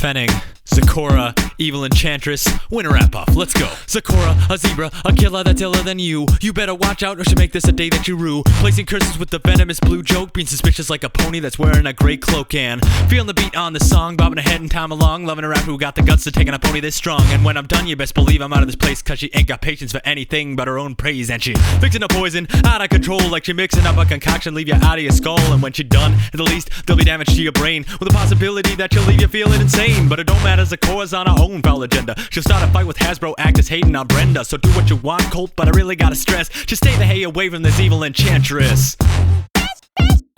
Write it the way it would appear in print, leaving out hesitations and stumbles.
Fenning, Zecora, evil enchantress, winter wrap-off, let's go. Zecora, a zebra, a killer that's iller than you. You better watch out or she'll make this a day that you rue. Placing curses with the venomous blue joke, being suspicious like a pony that's wearing a gray cloak. And feeling the beat on the song, bobbing ahead and time along, loving a rapper who got the guts to take on a pony this strong. And when I'm done, you best believe I'm out of this place, cause she ain't got patience for anything but her own praise. And she fixing a poison out of control, like she mixing up a concoction, leave you out of your skull. And when she done, at the least, there'll be damage to your brain, with the possibility that she'll leave you feeling insane. But it don't matter, Zecora's on her own foul agenda. She'll start a fight with Hasbro actors hating on Brenda. So do what you want, Colt, but I really gotta stress, just stay the hay away from this evil enchantress.